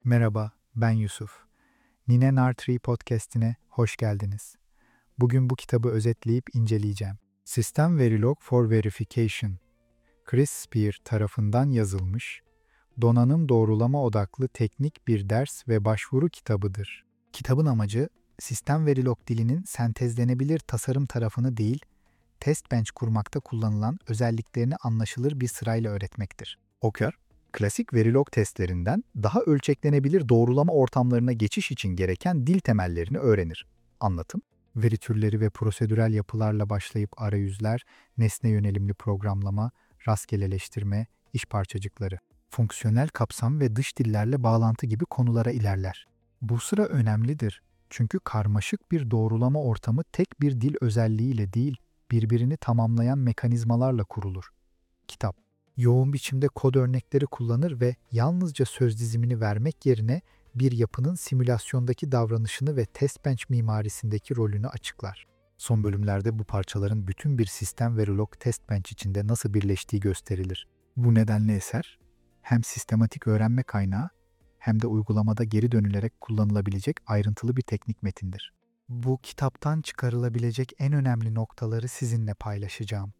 Merhaba, ben Yusuf. Nine Nartree podcast'ine hoş geldiniz. Bugün bu kitabı özetleyip inceleyeceğim. System Verilog for Verification, Chris Spear tarafından yazılmış, donanım doğrulama odaklı teknik bir ders ve başvuru kitabıdır. Kitabın amacı, sistem Verilog dilinin sentezlenebilir tasarım tarafını değil, test bench kurmakta kullanılan özelliklerini anlaşılır bir sırayla öğretmektir. Okur, klasik Verilog testlerinden daha ölçeklenebilir doğrulama ortamlarına geçiş için gereken dil temellerini öğrenir. Anlatım, veri türleri ve prosedürel yapılarla başlayıp arayüzler, nesne yönelimli programlama, rastgeleleştirme, iş parçacıkları, fonksiyonel kapsam ve dış dillerle bağlantı gibi konulara ilerler. Bu sıra önemlidir çünkü karmaşık bir doğrulama ortamı tek bir dil özelliğiyle değil, birbirini tamamlayan mekanizmalarla kurulur. Kitap, yoğun biçimde kod örnekleri kullanır ve yalnızca söz dizimini vermek yerine bir yapının simülasyondaki davranışını ve test bench mimarisindeki rolünü açıklar. Son bölümlerde bu parçaların bütün bir sistem Verilog test bench içinde nasıl birleştiği gösterilir. Bu nedenle eser, hem sistematik öğrenme kaynağı hem de uygulamada geri dönülerek kullanılabilecek ayrıntılı bir teknik metindir. Bu kitaptan çıkarılabilecek en önemli noktaları sizinle paylaşacağım.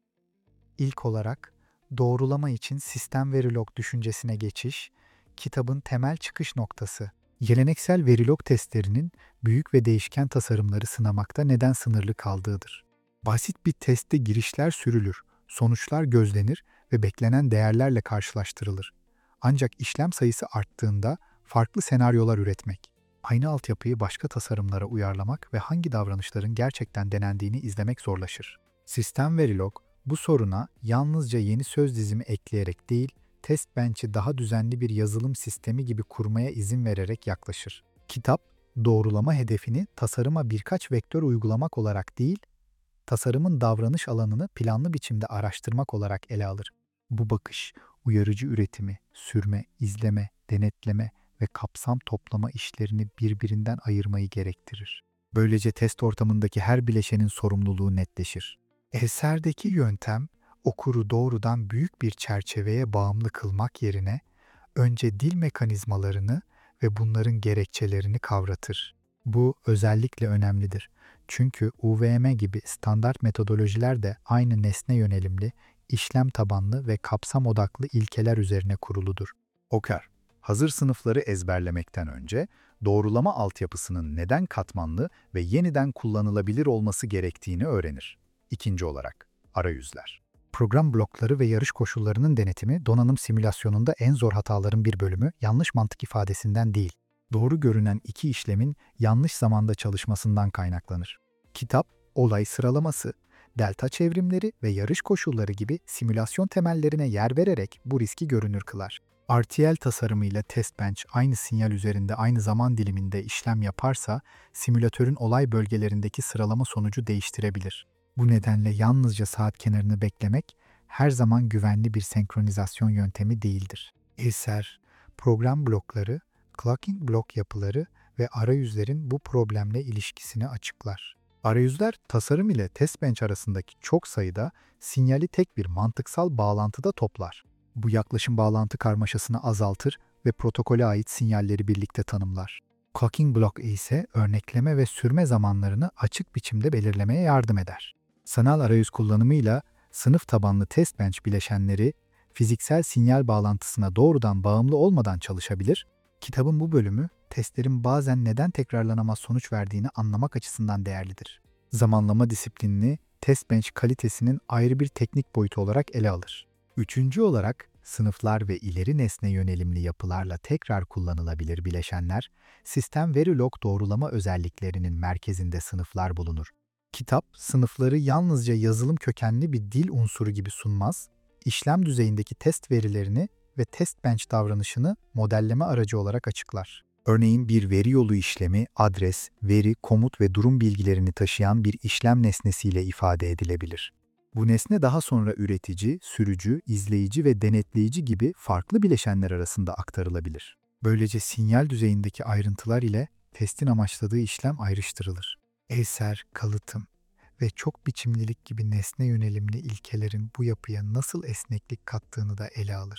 İlk olarak, doğrulama için sistem Verilog düşüncesine geçiş, kitabın temel çıkış noktası. Geleneksel Verilog testlerinin büyük ve değişken tasarımları sınamakta neden sınırlı kaldığıdır. Basit bir testte girişler sürülür, sonuçlar gözlenir ve beklenen değerlerle karşılaştırılır. Ancak işlem sayısı arttığında farklı senaryolar üretmek, aynı altyapıyı başka tasarımlara uyarlamak ve hangi davranışların gerçekten denendiğini izlemek zorlaşır. Sistem Verilog, bu soruna yalnızca yeni söz dizimi ekleyerek değil, test bench'i daha düzenli bir yazılım sistemi gibi kurmaya izin vererek yaklaşır. Kitap, doğrulama hedefini tasarıma birkaç vektör uygulamak olarak değil, tasarımın davranış alanını planlı biçimde araştırmak olarak ele alır. Bu bakış, uyarıcı üretimi, sürme, izleme, denetleme ve kapsam toplama işlerini birbirinden ayırmayı gerektirir. Böylece test ortamındaki her bileşenin sorumluluğu netleşir. Eserdeki yöntem, okuru doğrudan büyük bir çerçeveye bağımlı kılmak yerine önce dil mekanizmalarını ve bunların gerekçelerini kavratır. Bu özellikle önemlidir. Çünkü UVM gibi standart metodolojiler de aynı nesne yönelimli, işlem tabanlı ve kapsam odaklı ilkeler üzerine kuruludur. Okar, hazır sınıfları ezberlemekten önce doğrulama altyapısının neden katmanlı ve yeniden kullanılabilir olması gerektiğini öğrenir. İkinci olarak, arayüzler. Program blokları ve yarış koşullarının denetimi donanım simülasyonunda en zor hataların bir bölümü yanlış mantık ifadesinden değil, doğru görünen iki işlemin yanlış zamanda çalışmasından kaynaklanır. Kitap, olay sıralaması, delta çevrimleri ve yarış koşulları gibi simülasyon temellerine yer vererek bu riski görünür kılar. RTL tasarımıyla test bench aynı sinyal üzerinde aynı zaman diliminde işlem yaparsa, simülatörün olay bölgelerindeki sıralama sonucu değiştirebilir. Bu nedenle yalnızca saat kenarını beklemek her zaman güvenli bir senkronizasyon yöntemi değildir. Eser, program blokları, clocking blok yapıları ve arayüzlerin bu problemle ilişkisini açıklar. Arayüzler, tasarım ile test bench arasındaki çok sayıda sinyali tek bir mantıksal bağlantıda toplar. Bu yaklaşım bağlantı karmaşasını azaltır ve protokole ait sinyalleri birlikte tanımlar. Clocking block ise örnekleme ve sürme zamanlarını açık biçimde belirlemeye yardım eder. Sanal arayüz kullanımıyla sınıf tabanlı test bench bileşenleri fiziksel sinyal bağlantısına doğrudan bağımlı olmadan çalışabilir. Kitabın bu bölümü testlerin bazen neden tekrarlanamaz sonuç verdiğini anlamak açısından değerlidir. Zamanlama disiplinini test bench kalitesinin ayrı bir teknik boyutu olarak ele alır. Üçüncü olarak, sınıflar ve ileri nesne yönelimli yapılarla tekrar kullanılabilir bileşenler, sistem Verilog doğrulama özelliklerinin merkezinde sınıflar bulunur. Kitap, sınıfları yalnızca yazılım kökenli bir dil unsuru gibi sunmaz, işlem düzeyindeki test verilerini ve test bench davranışını modelleme aracı olarak açıklar. Örneğin bir veri yolu işlemi, adres, veri, komut ve durum bilgilerini taşıyan bir işlem nesnesiyle ifade edilebilir. Bu nesne daha sonra üretici, sürücü, izleyici ve denetleyici gibi farklı bileşenler arasında aktarılabilir. Böylece sinyal düzeyindeki ayrıntılar ile testin amaçladığı işlem ayrıştırılır. Eser, kalıtım ve çok biçimlilik gibi nesne yönelimli ilkelerin bu yapıya nasıl esneklik kattığını da ele alır.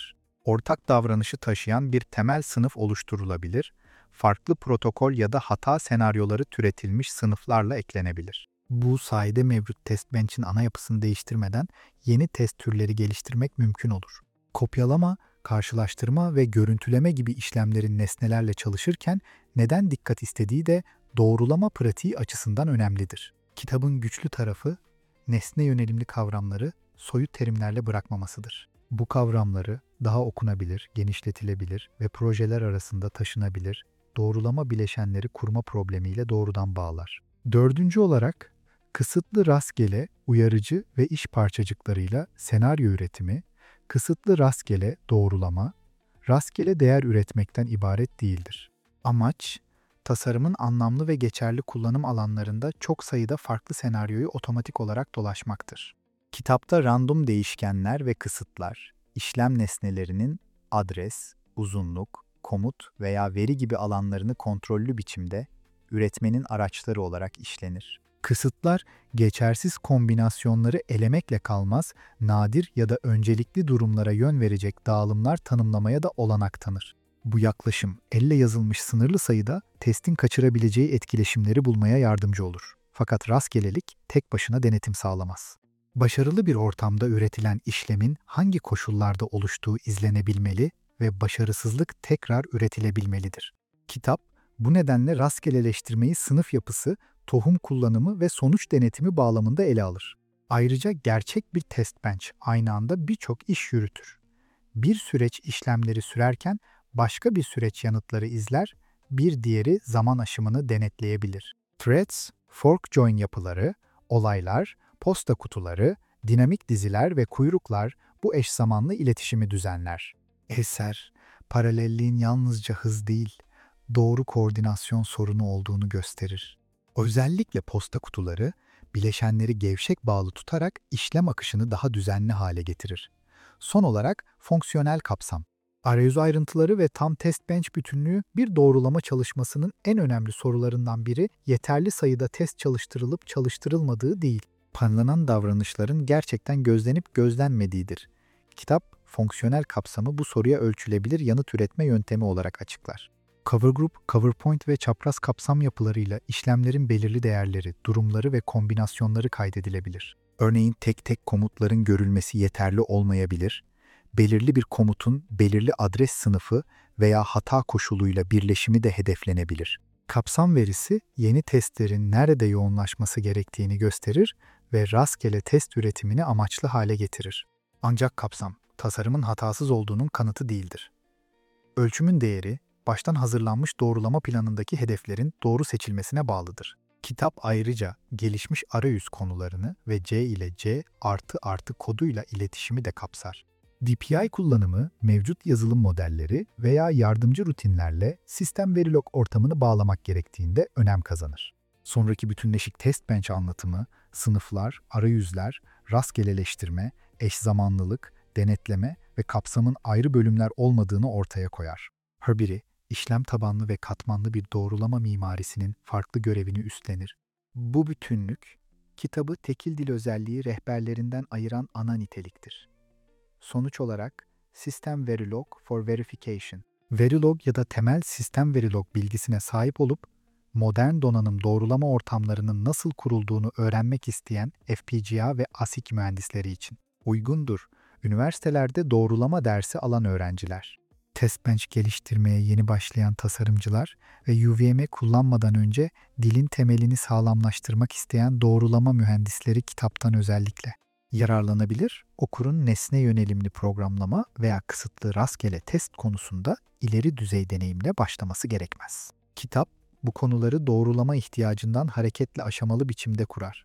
Ortak davranışı taşıyan bir temel sınıf oluşturulabilir, farklı protokol ya da hata senaryoları türetilmiş sınıflarla eklenebilir. Bu sayede mevcut test bench'in ana yapısını değiştirmeden yeni test türleri geliştirmek mümkün olur. Kopyalama, karşılaştırma ve görüntüleme gibi işlemlerin nesnelerle çalışırken neden dikkat istediği de doğrulama pratiği açısından önemlidir. Kitabın güçlü tarafı, nesne yönelimli kavramları soyut terimlerle bırakmamasıdır. Bu kavramları daha okunabilir, genişletilebilir ve projeler arasında taşınabilir, doğrulama bileşenleri kurma problemiyle doğrudan bağlar. Dördüncü olarak, kısıtlı rastgele, uyarıcı ve iş parçacıklarıyla senaryo üretimi, kısıtlı rastgele doğrulama, rastgele değer üretmekten ibaret değildir. Amaç, tasarımın anlamlı ve geçerli kullanım alanlarında çok sayıda farklı senaryoyu otomatik olarak dolaşmaktır. Kitapta random değişkenler ve kısıtlar, işlem nesnelerinin adres, uzunluk, komut veya veri gibi alanlarını kontrollü biçimde üretmenin araçları olarak işlenir. Kısıtlar, geçersiz kombinasyonları elemekle kalmaz, nadir ya da öncelikli durumlara yön verecek dağılımlar tanımlamaya da olanak tanır. Bu yaklaşım, elle yazılmış sınırlı sayıda testin kaçırabileceği etkileşimleri bulmaya yardımcı olur. Fakat rastgelelik tek başına denetim sağlamaz. Başarılı bir ortamda üretilen işlemin hangi koşullarda oluştuğu izlenebilmeli ve başarısızlık tekrar üretilebilmelidir. Kitap, bu nedenle rastgeleleştirmeyi sınıf yapısı, tohum kullanımı ve sonuç denetimi bağlamında ele alır. Ayrıca gerçek bir test bench aynı anda birçok iş yürütür. Bir süreç işlemleri sürerken başka bir süreç yanıtları izler, bir diğeri zaman aşımını denetleyebilir. Threads, fork join yapıları, olaylar, posta kutuları, dinamik diziler ve kuyruklar bu eş zamanlı iletişimi düzenler. Eser, paralelliğin yalnızca hız değil, doğru koordinasyon sorunu olduğunu gösterir. Özellikle posta kutuları, bileşenleri gevşek bağlı tutarak işlem akışını daha düzenli hale getirir. Son olarak fonksiyonel kapsam. Arayüz ayrıntıları ve tam test bench bütünlüğü bir doğrulama çalışmasının en önemli sorularından biri yeterli sayıda test çalıştırılıp çalıştırılmadığı değil. Planlanan davranışların gerçekten gözlenip gözlenmediğidir. Kitap, fonksiyonel kapsamı bu soruya ölçülebilir yanıt üretme yöntemi olarak açıklar. Cover Group, Cover Point ve çapraz kapsam yapılarıyla işlemlerin belirli değerleri, durumları ve kombinasyonları kaydedilebilir. Örneğin tek tek komutların görülmesi yeterli olmayabilir, belirli bir komutun belirli adres sınıfı veya hata koşuluyla birleşimi de hedeflenebilir. Kapsam verisi, yeni testlerin nerede yoğunlaşması gerektiğini gösterir ve rastgele test üretimini amaçlı hale getirir. Ancak kapsam, tasarımın hatasız olduğunun kanıtı değildir. Ölçümün değeri, baştan hazırlanmış doğrulama planındaki hedeflerin doğru seçilmesine bağlıdır. Kitap ayrıca gelişmiş arayüz konularını ve C ile C artı koduyla iletişimi de kapsar. DPI kullanımı, mevcut yazılım modelleri veya yardımcı rutinlerle sistem Verilog ortamını bağlamak gerektiğinde önem kazanır. Sonraki bütünleşik test bench anlatımı, sınıflar, arayüzler, rastgeleleştirme, eş zamanlılık, denetleme ve kapsamın ayrı bölümler olmadığını ortaya koyar. Her biri, işlem tabanlı ve katmanlı bir doğrulama mimarisinin farklı görevini üstlenir. Bu bütünlük, kitabı tekil dil özelliği rehberlerinden ayıran ana niteliktir. Sonuç olarak, System Verilog for Verification, Verilog ya da temel sistem Verilog bilgisine sahip olup, modern donanım doğrulama ortamlarının nasıl kurulduğunu öğrenmek isteyen FPGA ve ASIC mühendisleri için uygundur. Üniversitelerde doğrulama dersi alan öğrenciler, test bench geliştirmeye yeni başlayan tasarımcılar ve UVM'i kullanmadan önce dilin temelini sağlamlaştırmak isteyen doğrulama mühendisleri kitaptan özellikle yararlanabilir. Okurun nesne yönelimli programlama veya kısıtlı rastgele test konusunda ileri düzey deneyimle başlaması gerekmez. Kitap, bu konuları doğrulama ihtiyacından hareketle aşamalı biçimde kurar.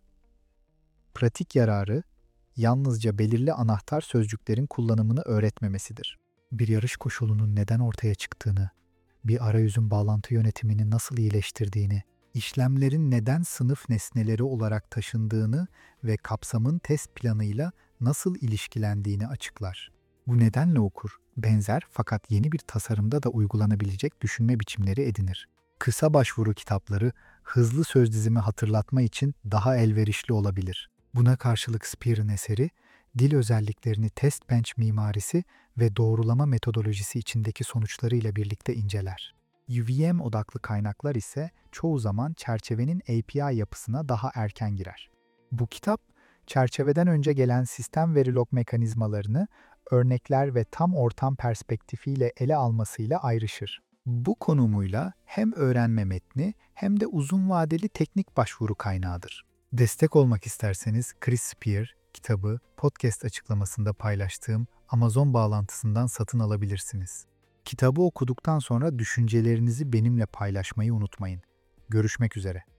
Pratik yararı, yalnızca belirli anahtar sözcüklerin kullanımını öğretmemesidir. Bir yarış koşulunun neden ortaya çıktığını, bir arayüzün bağlantı yönetimini nasıl iyileştirdiğini, işlemlerin neden sınıf nesneleri olarak taşındığını ve kapsamın test planıyla nasıl ilişkilendiğini açıklar. Bu nedenle okur, benzer fakat yeni bir tasarımda da uygulanabilecek düşünme biçimleri edinir. Kısa başvuru kitapları, hızlı söz dizimi hatırlatma için daha elverişli olabilir. Buna karşılık Spear'ın eseri, dil özelliklerini test bench mimarisi ve doğrulama metodolojisi içindeki sonuçlarıyla birlikte inceler. UVM odaklı kaynaklar ise çoğu zaman çerçevenin API yapısına daha erken girer. Bu kitap, çerçeveden önce gelen sistem verilog mekanizmalarını örnekler ve tam ortam perspektifiyle ele almasıyla ayrışır. Bu konumuyla hem öğrenme metni hem de uzun vadeli teknik başvuru kaynağıdır. Destek olmak isterseniz Chris Spear kitabı podcast açıklamasında paylaştığım Amazon bağlantısından satın alabilirsiniz. Kitabı okuduktan sonra düşüncelerinizi benimle paylaşmayı unutmayın. Görüşmek üzere.